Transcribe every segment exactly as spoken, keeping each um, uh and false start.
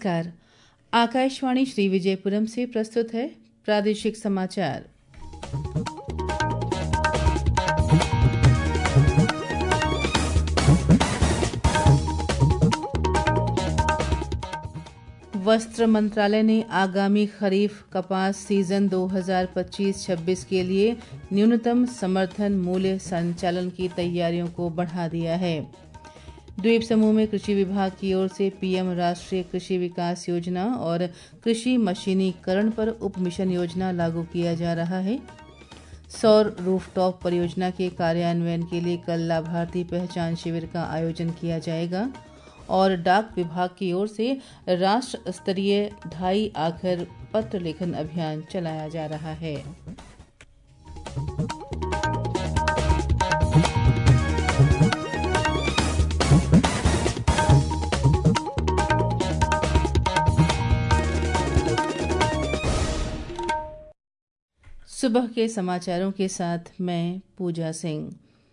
नमस्कार। आकाशवाणी श्री विजयपुरम से प्रस्तुत है प्रादेशिक समाचार। वस्त्र मंत्रालय ने आगामी खरीफ कपास सीजन दो हज़ार पच्चीस छब्बीस के लिए न्यूनतम समर्थन मूल्य संचालन की तैयारियों को बढ़ा दिया है। द्वीप समूह में कृषि विभाग की ओर से पीएम राष्ट्रीय कृषि विकास योजना और कृषि मशीनीकरण पर उप मिशन योजना लागू किया जा रहा है। सौर रूफटॉप परियोजना के कार्यान्वयन के लिए कल लाभार्थी पहचान शिविर का आयोजन किया जाएगा और डाक विभाग की ओर से राष्ट्र स्तरीय ढाई आखर पत्र लेखन अभियान चलाया जा रहा है। सुबह के समाचारों के साथ मैं पूजा सिंह।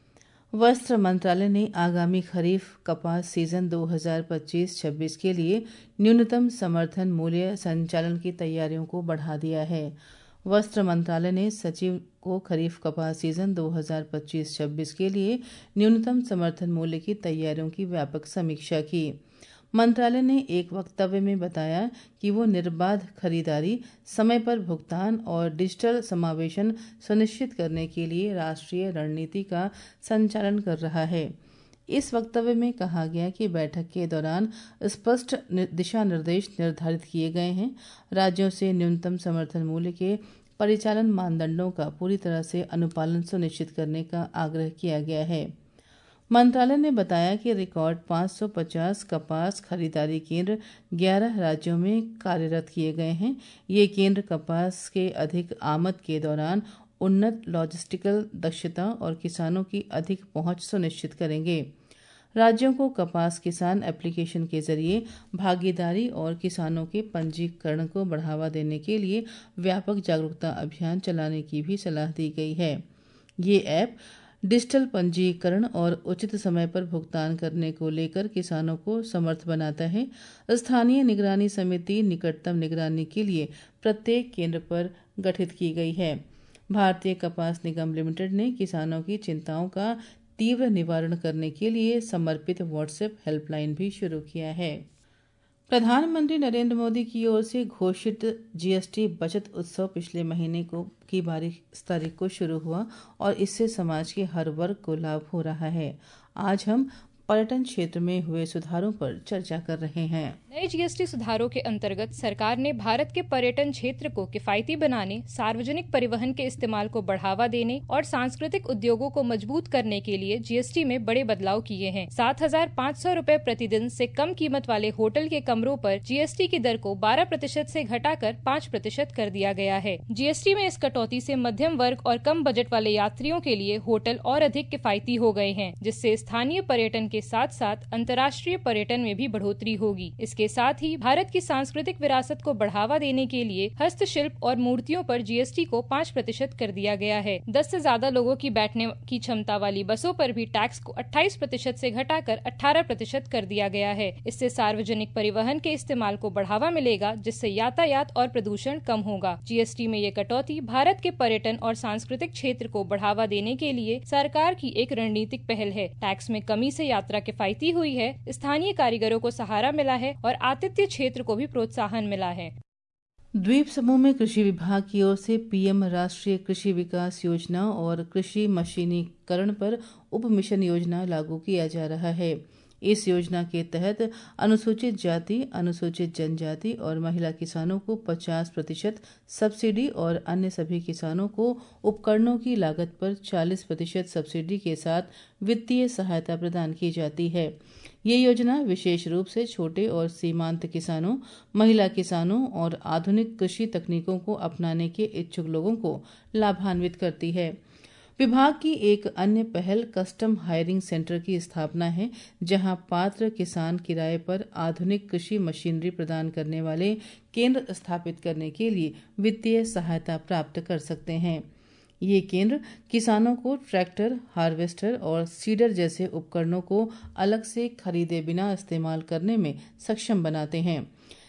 वस्त्र मंत्रालय ने आगामी खरीफ कपास सीजन दो हज़ार पच्चीस छब्बीस के लिए न्यूनतम समर्थन मूल्य संचालन की तैयारियों को बढ़ा दिया है। वस्त्र मंत्रालय ने सचिव को खरीफ कपास सीजन दो हज़ार पच्चीस छब्बीस के लिए न्यूनतम समर्थन मूल्य की तैयारियों की व्यापक समीक्षा की। मंत्रालय ने एक वक्तव्य में बताया कि वो निर्बाध खरीदारी, समय पर भुगतान और डिजिटल समावेशन सुनिश्चित करने के लिए राष्ट्रीय रणनीति का संचालन कर रहा है। इस वक्तव्य में कहा गया कि बैठक के दौरान स्पष्ट दिशा निर्देश निर्धारित किए गए हैं। राज्यों से न्यूनतम समर्थन मूल्य के परिचालन मानदंडों का पूरी तरह से अनुपालन सुनिश्चित करने का आग्रह किया गया है। मंत्रालय ने बताया कि रिकॉर्ड पाँच सौ पचास कपास खरीदारी केंद्र ग्यारह राज्यों में कार्यरत किए गए हैं। ये केंद्र कपास के अधिक आमद के दौरान उन्नत लॉजिस्टिकल दक्षता और किसानों की अधिक पहुंच सुनिश्चित करेंगे। राज्यों को कपास किसान एप्लीकेशन के जरिए भागीदारी और किसानों के पंजीकरण को बढ़ावा देने के लिए व्यापक जागरूकता अभियान चलाने की भी सलाह दी गई है। ये ऐप डिजिटल पंजीकरण और उचित समय पर भुगतान करने को लेकर किसानों को समर्थ बनाता है। स्थानीय निगरानी समिति निकटतम निगरानी के लिए प्रत्येक केंद्र पर गठित की गई है। भारतीय कपास निगम लिमिटेड ने किसानों की चिंताओं का तीव्र निवारण करने के लिए समर्पित व्हाट्सएप हेल्पलाइन भी शुरू किया है। प्रधानमंत्री नरेंद्र मोदी की ओर से घोषित जीएसटी बचत उत्सव पिछले महीने को की बाईस तारीख को शुरू हुआ और इससे समाज के हर वर्ग को लाभ हो रहा है। आज हम पर्यटन क्षेत्र में हुए सुधारों पर चर्चा कर रहे हैं। नए जीएसटी सुधारों के अंतर्गत सरकार ने भारत के पर्यटन क्षेत्र को किफायती बनाने, सार्वजनिक परिवहन के इस्तेमाल को बढ़ावा देने और सांस्कृतिक उद्योगों को मजबूत करने के लिए जीएसटी में बड़े बदलाव किए हैं। सात हजार पाँच सौ रूपए प्रतिदिन से कम कीमत वाले होटल के कमरों पर जीएसटी की दर को बारह प्रतिशत से घटाकर पाँच प्रतिशत कर दिया गया है। जीएसटी में इस कटौती से मध्यम वर्ग और कम बजट वाले यात्रियों के लिए होटल और अधिक किफायती हो गए हैं, जिससे स्थानीय पर्यटन के साथ साथ अंतर्राष्ट्रीय पर्यटन में भी बढ़ोतरी होगी। इसके साथ ही भारत की सांस्कृतिक विरासत को बढ़ावा देने के लिए हस्तशिल्प और मूर्तियों पर जीएसटी को पाँच प्रतिशत कर दिया गया है। दस से ज्यादा लोगों की बैठने की क्षमता वाली बसों पर भी टैक्स को अट्ठाईस प्रतिशत से घटाकर अठारह प्रतिशत कर दिया गया है। इससे सार्वजनिक परिवहन के इस्तेमाल को बढ़ावा मिलेगा, जिससे यातायात और प्रदूषण कम होगा। जीएसटी में ये कटौती भारत के पर्यटन और सांस्कृतिक क्षेत्र को बढ़ावा देने के लिए सरकार की एक रणनीतिक पहल है। टैक्स में कमी से यात्रा किफायती हुई है, स्थानीय कारीगरों को सहारा मिला है और आतिथ्य क्षेत्र को भी प्रोत्साहन मिला है। द्वीप समूह में कृषि विभाग की ओर से पीएम राष्ट्रीय कृषि विकास योजना और कृषि मशीनीकरण पर उप मिशन योजना लागू किया जा रहा है। इस योजना के तहत अनुसूचित जाति, अनुसूचित जनजाति और महिला किसानों को पचास प्रतिशत सब्सिडी और अन्य सभी किसानों को उपकरणों की लागत पर चालीस प्रतिशत सब्सिडी के साथ वित्तीय सहायता प्रदान की जाती है। ये योजना विशेष रूप से छोटे और सीमांत किसानों, महिला किसानों और आधुनिक कृषि तकनीकों को अपनाने के इच्छुक लोगों को लाभान्वित करती है। विभाग की एक अन्य पहल कस्टम हायरिंग सेंटर की स्थापना है, जहां पात्र किसान किराए पर आधुनिक कृषि मशीनरी प्रदान करने वाले केंद्र स्थापित करने के लिए वित्तीय सहायता प्राप्त कर सकते हैं। ये केंद्र किसानों को ट्रैक्टर, हार्वेस्टर और सीडर जैसे उपकरणों को अलग से खरीदे बिना इस्तेमाल करने में सक्षम बनाते हैं।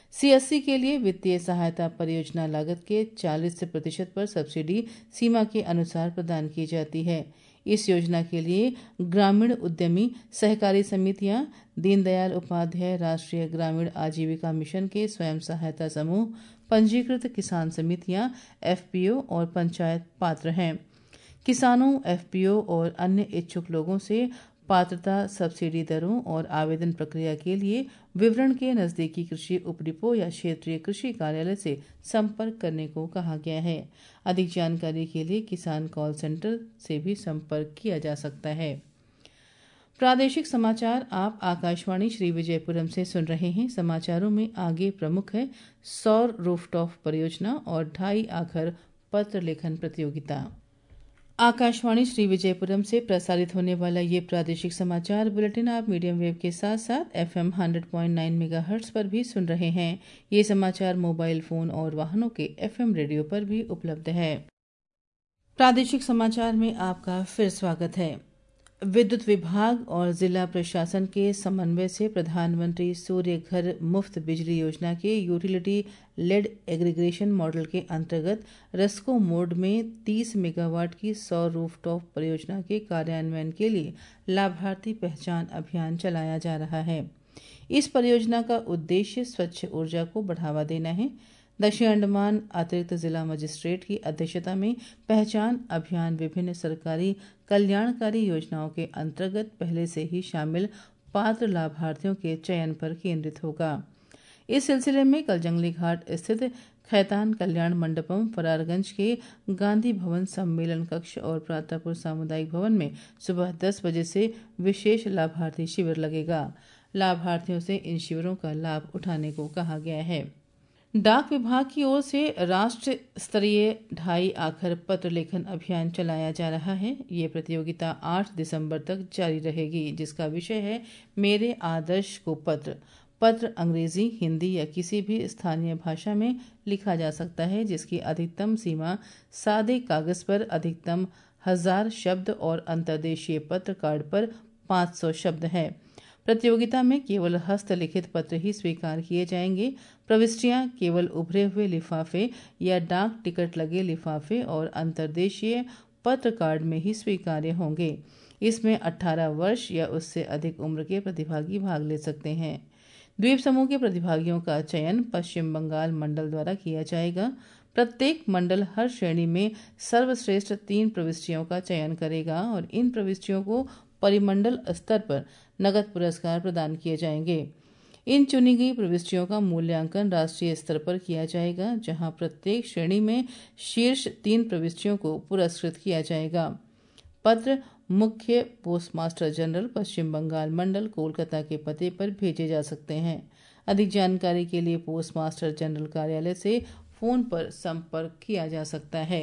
सीएससी के लिए वित्तीय सहायता परियोजना लागत के चालीस प्रतिशत पर सब्सिडी सीमा के अनुसार प्रदान की जाती है। इस योजना के लिए ग्रामीण उद्यमी सहकारी समितियां, दीनदयाल उपाध्याय राष्ट्रीय ग्रामीण आजीविका मिशन के स्वयं सहायता समूह, पंजीकृत किसान समितियां, एफपीओ और पंचायत पात्र हैं। किसानों, एफपीओ और अन्य इच्छुक लोगों से पात्रता, सब्सिडी दरों और आवेदन प्रक्रिया के लिए विवरण के नजदीकी कृषि उप डिपो या क्षेत्रीय कृषि कार्यालय से संपर्क करने को कहा गया है। अधिक जानकारी के लिए किसान कॉल सेंटर से भी संपर्क किया जा सकता है। प्रादेशिक समाचार आप आकाशवाणी श्री विजयपुरम से सुन रहे हैं। समाचारों में आगे प्रमुख है सौर रूफटॉप परियोजना और ढाई आखर पत्र लेखन प्रतियोगिता। आकाशवाणी श्री विजयपुरम से प्रसारित होने वाला ये प्रादेशिक समाचार बुलेटिन आप मीडियम वेव के साथ साथ FM hundred point nine megahertz पर भी सुन रहे हैं। ये समाचार मोबाइल फोन और वाहनों के एफएम रेडियो पर भी उपलब्ध है। प्रादेशिक समाचार में आपका फिर स्वागत है। विद्युत विभाग और जिला प्रशासन के समन्वय से प्रधानमंत्री सूर्य घर मुफ्त बिजली योजना के यूटिलिटी लेड एग्रीगेशन मॉडल के अंतर्गत रस्को मोड में तीस मेगावाट की सौर रूफटॉप परियोजना के कार्यान्वयन के लिए लाभार्थी पहचान अभियान चलाया जा रहा है। इस परियोजना का उद्देश्य स्वच्छ ऊर्जा को बढ़ावा देना है। दक्षिण अंडमान अतिरिक्त जिला मजिस्ट्रेट की अध्यक्षता में पहचान अभियान विभिन्न सरकारी कल्याणकारी योजनाओं के अंतर्गत पहले से ही शामिल पात्र लाभार्थियों के चयन पर केंद्रित होगा। इस सिलसिले में कल जंगली घाट स्थित खैतान कल्याण मंडपम, फरारगंज के गांधी भवन सम्मेलन कक्ष और प्रातापुर सामुदायिक भवन में सुबह दस बजे से विशेष लाभार्थी शिविर लगेगा। लाभार्थियों से इन शिविरों का लाभ उठाने को कहा गया है। डाक विभाग की ओर से राष्ट्र स्तरीय ढाई आखर पत्र लेखन अभियान चलाया जा रहा है। ये प्रतियोगिता आठ दिसंबर तक जारी रहेगी, जिसका विषय है मेरे आदर्श को पत्र। पत्र अंग्रेजी, हिंदी या किसी भी स्थानीय भाषा में लिखा जा सकता है, जिसकी अधिकतम सीमा सादे कागज पर अधिकतम हजार शब्द और अंतर्देशीय पत्र कार्ड पर पाँच सौ शब्द है। प्रतियोगिता में केवल हस्तलिखित पत्र ही स्वीकार किए जाएंगे। प्रविष्टियां केवल उभरे हुए लिफाफे या डाक टिकट लगे लिफाफे और अंतर्देशीय पत्र कार्ड में ही स्वीकार्य होंगे। इसमें अठारह वर्ष या उससे अधिक उम्र के प्रतिभागी भाग ले सकते हैं। द्वीप समूह के प्रतिभागियों का चयन पश्चिम बंगाल मंडल द्वारा किया जाएगा। प्रत्येक मंडल हर श्रेणी में सर्वश्रेष्ठ तीन प्रविष्टियों का चयन करेगा और इन प्रविष्टियों को परिमंडल स्तर पर नगद पुरस्कार प्रदान किए जाएंगे। इन चुनी गई प्रविष्टियों का मूल्यांकन राष्ट्रीय स्तर पर किया जाएगा, जहां प्रत्येक श्रेणी में शीर्ष तीन प्रविष्टियों को पुरस्कृत किया जाएगा। पत्र मुख्य पोस्टमास्टर जनरल पश्चिम बंगाल मंडल कोलकाता के पते पर भेजे जा सकते हैं। अधिक जानकारी के लिए पोस्टमास्टर जनरल कार्यालय से फोन पर संपर्क किया जा सकता है।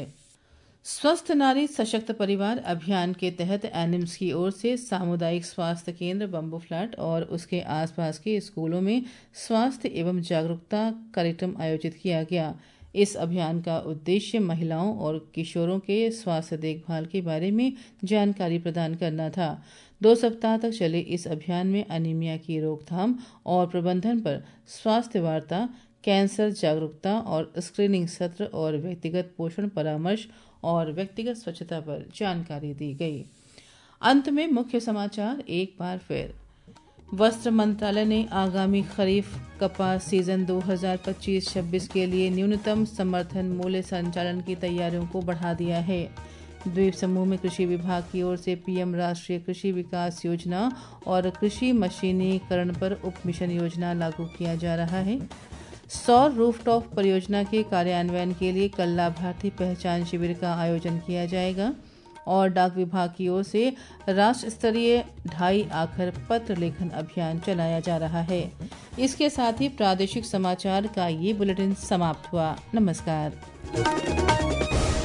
स्वस्थ नारी सशक्त परिवार अभियान के तहत एनिम्स की ओर से सामुदायिक स्वास्थ्य केंद्र बम्बू फ्लैट और उसके आसपास के स्कूलों में स्वास्थ्य एवं जागरूकता कार्यक्रम आयोजित किया गया। इस अभियान का उद्देश्य महिलाओं और किशोरों के स्वास्थ्य देखभाल के बारे में जानकारी प्रदान करना था। दो सप्ताह तक चले इस अभियान में अनीमिया की रोकथाम और प्रबंधन पर स्वास्थ्य वार्ता, कैंसर जागरूकता और स्क्रीनिंग सत्र और व्यक्तिगत पोषण परामर्श और व्यक्तिगत स्वच्छता पर जानकारी दी गई। अंत में मुख्य समाचार एक बार फिर। वस्त्र मंत्रालय ने आगामी खरीफ कपास सीजन दो हज़ार पच्चीस छब्बीस के लिए न्यूनतम समर्थन मूल्य संचालन की तैयारियों को बढ़ा दिया है। द्वीप समूह में कृषि विभाग की ओर से पीएम राष्ट्रीय कृषि विकास योजना और कृषि मशीनीकरण पर उप मिशन योजना लागू किया जा रहा है। सौर रूफटॉप परियोजना के कार्यान्वयन के लिए कल लाभार्थी पहचान शिविर का आयोजन किया जाएगा और डाक विभाग की ओर से राष्ट्र स्तरीय ढाई आखर पत्र लेखन अभियान चलाया जा रहा है। इसके साथ ही प्रादेशिक समाचार का ये बुलेटिन समाप्त हुआ। नमस्कार।